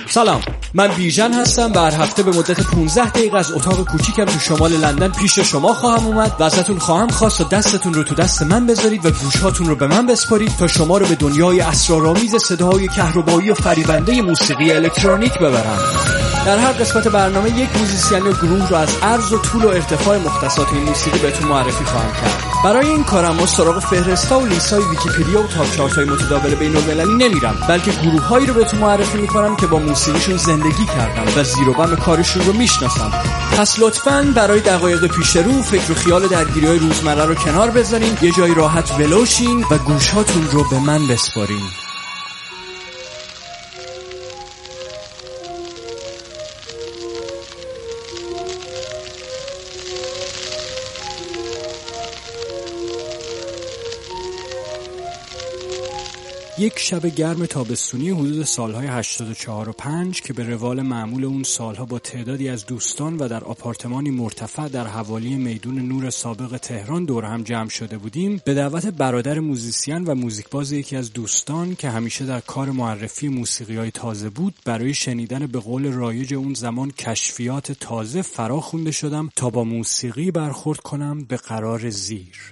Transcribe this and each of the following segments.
سلام، من بیژن هستم و هر هفته به مدت 15 دقیقه از اتاق کوچیکم تو شمال لندن پیش شما خواهم اومد و ازتون خواهم خواست و دستتون رو تو دست من بذارید و گوشاتون رو به من بسپارید تا شما رو به دنیای اسرارآمیز صداهای کهربایی و فریبنده موسیقی الکترونیک ببرم. در هر قسمت برنامه یک موزیسین یا گروه رو از عرض و طول و ارتفاع مختصات این موسیقی بهتون معرفی خواهم کرد. برای این کارم ما سراغ فهرستا و لیست‌های ویکی‌پدیا و تاپ چارت‌های متداول بین‌المللی نمیرم، بلکه گروه‌هایی رو بهتون معرفی می‌کنم که با موسیقیشون زندگی کردم و زیر و بم کارشون رو میشناسم. پس لطفاً برای دقایق پیش رو فکر و خیال درگیری‌های روزمره رو کنار بذارین، یه جای راحت ولوشین و گوشاتون رو به من بسپارین. یک شب گرم تابستونی حدود سالهای 84 و 5 که به روال معمول اون سالها با تعدادی از دوستان و در آپارتمانی مرتفع در حوالی میدون نور سابق تهران دور هم جمع شده بودیم، به دعوت برادر موزیسین و موزیکباز یکی از دوستان که همیشه در کار معرفی موسیقی‌های تازه بود، برای شنیدن به قول رایج اون زمان کشفیات تازه فرا خوانده شدم تا با موسیقی برخورد کنم به قرار زیر.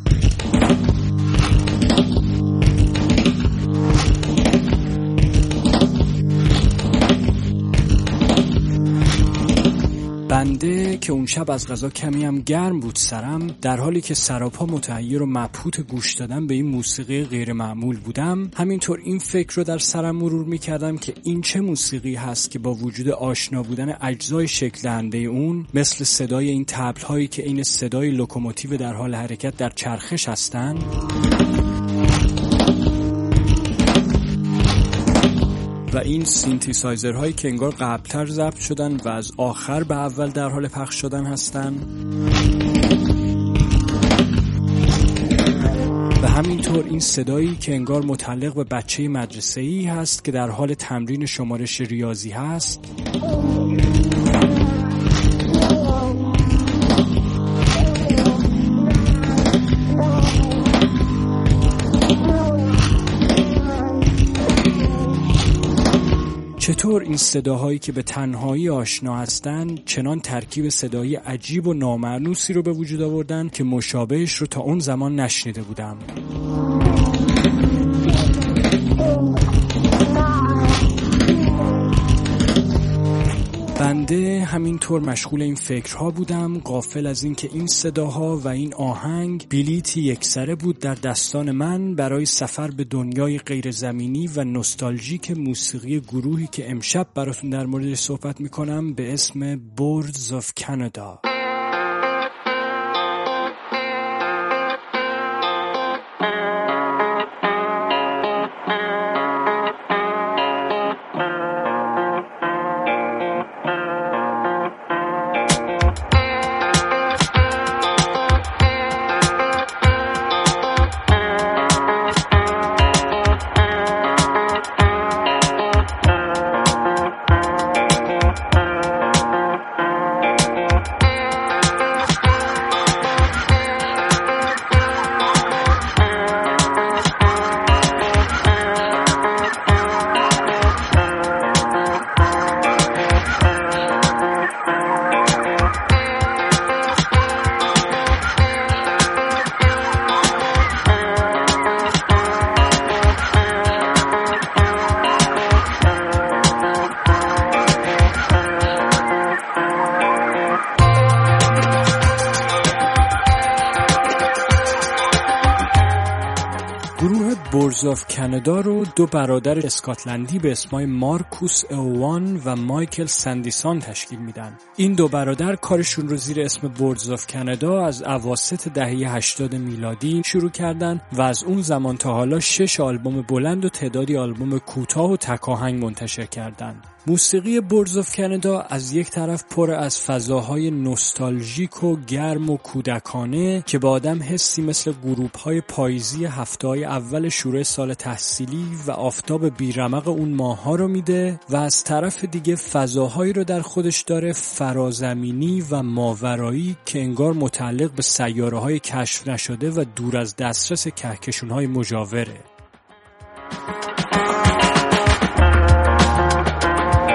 بنده که اون شب از قضا کمی هم گرم بود سرم، در حالی که سراپا متحیر و مبهوت گوش دادن به این موسیقی غیر معمول بودم، همینطور این فکر رو در سرم مرور می‌کردم که این چه موسیقی هست که با وجود آشنا بودن اجزای شکل دهنده اون، مثل صدای این طبل‌هایی که عین صدای لوکوموتیو در حال حرکت در چرخش هستن، و این سینتیسایزر هایی که انگار قبلتر ضبط شدن و از آخر به اول در حال پخش شدن هستن، و همینطور این صدایی که انگار متعلق به بچه مدرسه‌ای هست که در حال تمرین شمارش ریاضی هست، چطور این صداهایی که به تنهایی آشنا هستن چنان ترکیب صدایی عجیب و نامأنوسی رو به وجود آوردن که مشابهش رو تا اون زمان نشنیده بودم. بنده همینطور مشغول این فکرها بودم، غافل از این که این صداها و این آهنگ بلیتی یکسره بود در دستان من برای سفر به دنیای غیر زمینی و نوستالژیک موسیقی گروهی که امشب براتون در موردش صحبت میکنم به اسم Boards of Canada. بورز آف کانادا رو دو برادر اسکاتلندی به اسمای مارکوس اووان و مایکل سندیسان تشکیل میدن. این دو برادر کارشون رو زیر اسم بورز آف کانادا از اواسط دهه 80 میلادی شروع کردن و از اون زمان تا حالا 6 آلبوم بلند و تعدادی آلبوم کوتاه و تکاهنگ منتشر کردن. موسیقی بورز آف کانادا از یک طرف پر از فضاهای نوستالژیک و گرم و کودکانه که به آدم حسی مثل گروه‌های پاییزی هفته‌های اول شروع سال تحصیلی و آفتاب بیرمق اون ماه‌ها رو میده و از طرف دیگه فضاهایی رو در خودش داره فرازمینی و ماورایی که انگار متعلق به سیاره‌های کشف نشده و دور از دسترس کهکشان‌های مجاوره.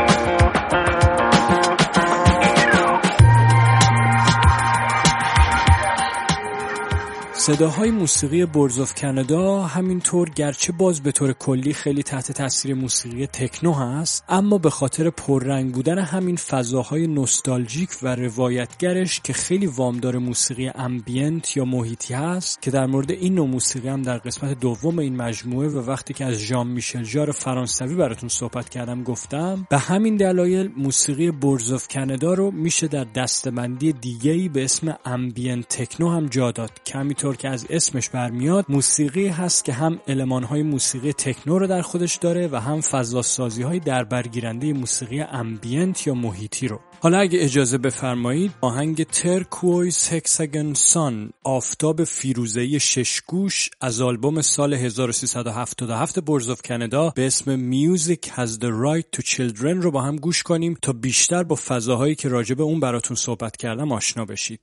صداهای موسیقی بوردز آف کانادا همینطور گرچه باز به طور کلی خیلی تحت تاثیر موسیقی تکنو هست، اما به خاطر پررنگ بودن همین فضاهای نوستالژیک و روایتگرش که خیلی وامدار موسیقی امبینت یا محیطی هست که در مورد این نوع موسیقی هم در قسمت دوم این مجموعه و وقتی که از ژان میشل ژار فرانسوی براتون صحبت کردم گفتم، به همین دلایل موسیقی بوردز آف کانادا رو میشه در دسته‌بندی دیگه‌ای به اسم امبینت تکنو هم جا داد که همینطور که از اسمش برمیاد موسیقی هست که هم المان‌های موسیقی تکنو رو در خودش داره و هم فضاسازی‌های در برگیرنده موسیقی امبینت یا محیطی رو. حالا اگه اجازه بفرمایید آهنگ ترکویز هکساگون سان، آفتاب فیروزه‌ای ششگوش از آلبوم سال 1377 بوردز آف کانادا به اسم Music Has the Right to Children رو با هم گوش کنیم تا بیشتر با فضاهایی که راجع به اون براتون صحبت کردم آشنا بشید.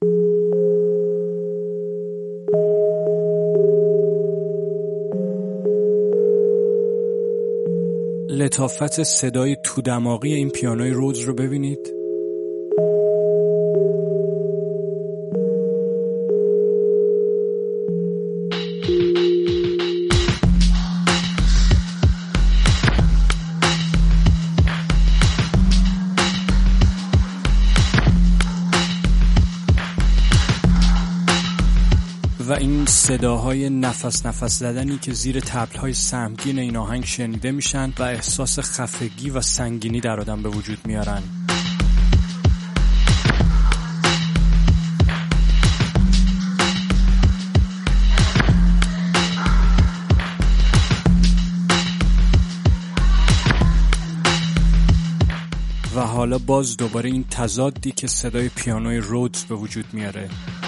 لطافت صدای تو دماغی این پیانوی رودز رو ببینید. و این صداهای نفس زدنی که زیر طبل‌های سهمگین این آهنگ شنیده میشن و احساس خفگی و سنگینی در آدم به وجود میارن. و حالا باز دوباره این تضادی که صدای پیانوی رودز به وجود میاره.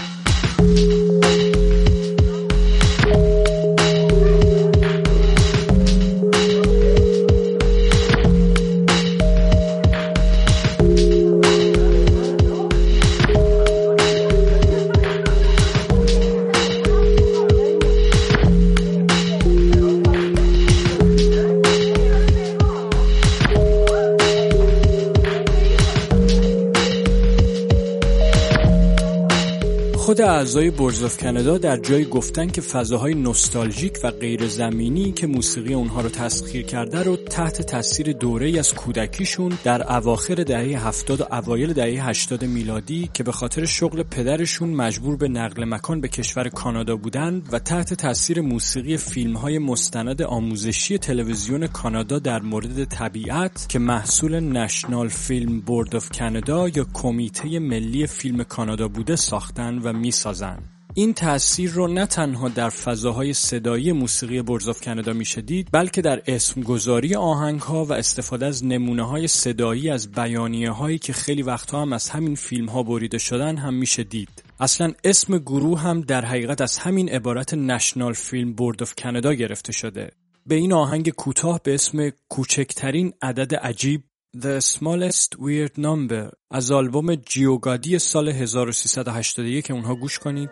خود اعضای بوردز آف کانادا در جای گفتن که فضاهای نوستالژیک و غیر زمینی که موسیقی اونها رو تسخیر کرده رو تحت تاثیر دوره‌ای از کودکیشون در اواخر دهه 70 و اوایل دهه 80 میلادی که به خاطر شغل پدرشون مجبور به نقل مکان به کشور کانادا بودن و تحت تاثیر موسیقی فیلم‌های مستند آموزشی تلویزیون کانادا در مورد طبیعت که محصول نشنال فیلم بورد آف کانادا یا کمیته ملی فیلم کانادا بوده ساختن و میسازن. این تأثیر رو نه تنها در فضاهای صدایی موسیقی بوردز آف کانادا میشه دید، بلکه در اسمگذاری آهنگ‌ها و استفاده از نمونه‌های صدایی از بیانیه‌هایی که خیلی وقتها هم از همین فیلم‌ها بریده شدن هم میشه دید. اصلا اسم گروه هم در حقیقت از همین عبارت نشنال فیلم بورد آف کانادا گرفته شده. به این آهنگ کوتاه به اسم کوچکترین عدد عجیب The Smallest Weird Number از آلبوم جیوگادی سال 1381 که اونها گوش کنید.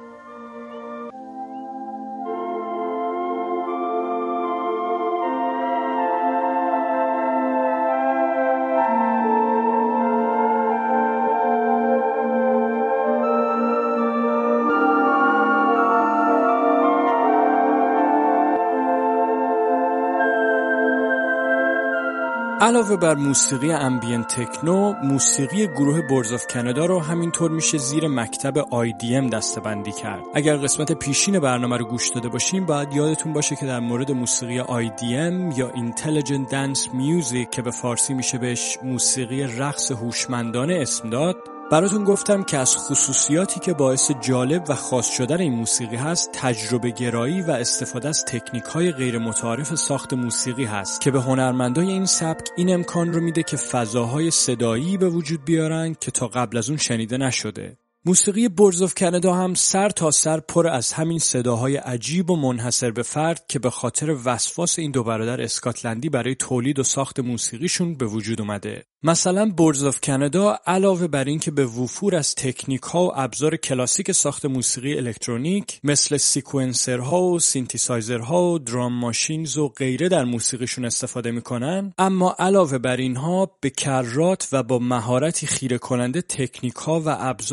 علاوه بر موسیقی امبینت تکنو، موسیقی گروه بوردز آف کانادا رو همینطور میشه زیر مکتب IDM دسته‌بندی کرد. اگر قسمت پیشین برنامه رو گوش داده باشیم باید یادتون باشه که در مورد موسیقی IDM یا Intelligent Dance Music که به فارسی میشه بهش موسیقی رقص هوشمندانه اسم داد، براتون گفتم که از خصوصیاتی که باعث جالب و خاص شدن این موسیقی هست تجربه گرایی و استفاده از تکنیک‌های غیر متعارف ساخت موسیقی هست که به هنرمندای این سبک این امکان رو میده که فضاهای صدایی به وجود بیارن که تا قبل از اون شنیده نشده. موسیقی بوردز آف کانادا هم سر تا سر پر از همین صداهای عجیب و منحصر به فرد که به خاطر وسواس این دو برادر اسکاتلندی برای تولید و ساخت موسیقیشون به وجود اومده. مثلا بوردز آف کانادا علاوه بر این که به وفور از تکنیک‌ها و ابزار کلاسیک ساخت موسیقی الکترونیک مثل سیکونسرها و سینتیسایزرها و درام ماشینز و غیره در موسیقیشون استفاده میکنن، اما علاوه بر اینها به کرات و با مهارتی خیره کننده تکنیک‌ها و ابزار دیگه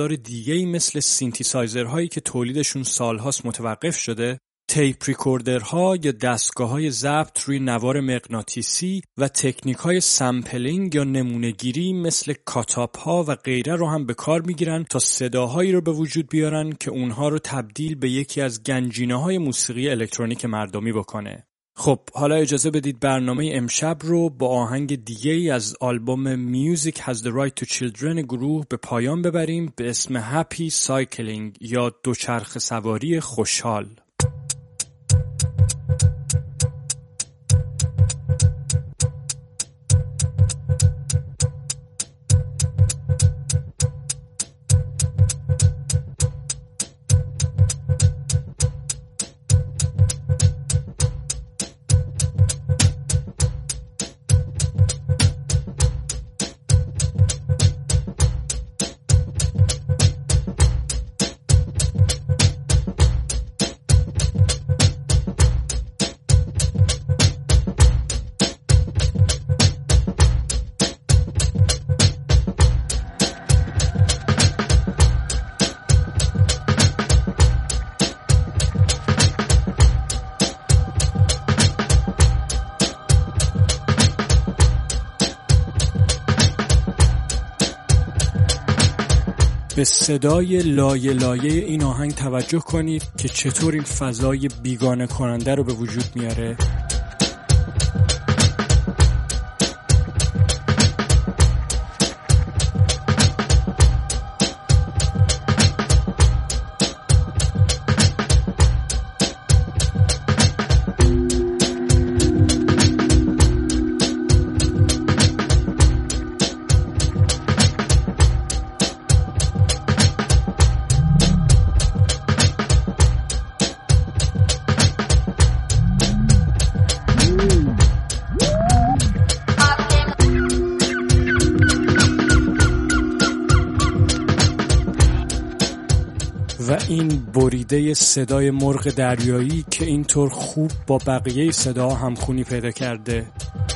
دیگه‌ای مثل سینتیسایزرهایی که تولیدشون سالهاست متوقف شده، تیپ ریکوردرها یا دستگاه‌های ضبط روی نوار مغناطیسی و تکنیک‌های سمپلینگ یا نمونه‌گیری مثل کاتاپ‌ها و غیره رو هم به کار می‌گیرن تا صداهایی رو به وجود بیارن که اونها رو تبدیل به یکی از گنجینه‌های موسیقی الکترونیک مردمی بکنه. خب حالا اجازه بدید برنامه امشب رو با آهنگ دیگه‌ای از آلبوم Music Has the Right to Children گروه به پایان ببریم به اسم Happy Cycling یا دوچرخه سواری خوشحال. به صدای لایه لایه این آهنگ توجه کنید که چطور این فضای بیگانه کننده رو به وجود میاره. و این بریده صدای مرغ دریایی که اینطور خوب با بقیه صداها همخونی پیدا کرده.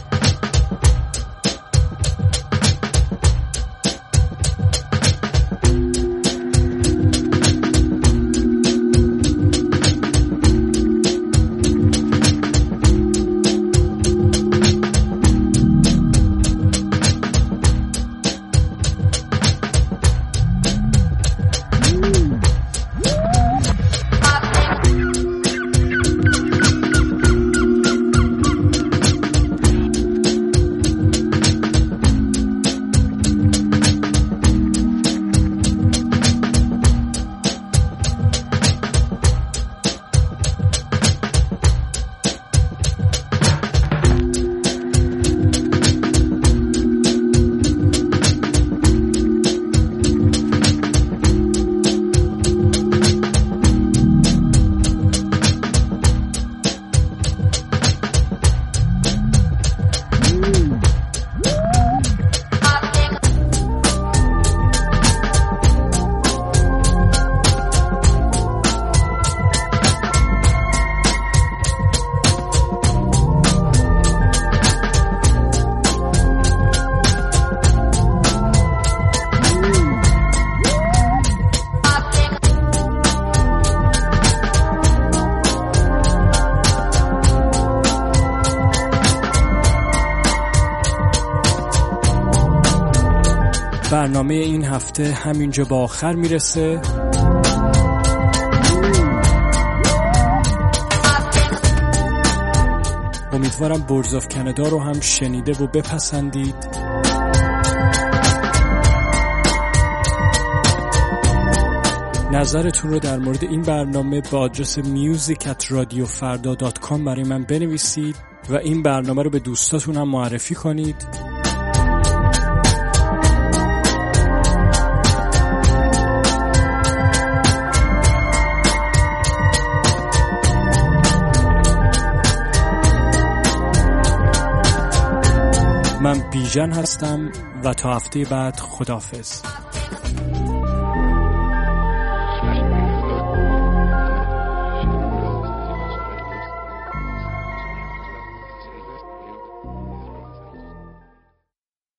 برنامه این هفته همینجا با آخر میرسه. امیدوارم بوردز آف کانادا رو هم شنیده و بپسندید. نظرتون رو در مورد این برنامه با آدرس music@radiofarda.com برای من بنویسید و این برنامه رو به دوستاتون هم معرفی کنید. من بیژن هستم و تا هفته بعد خداحافظ.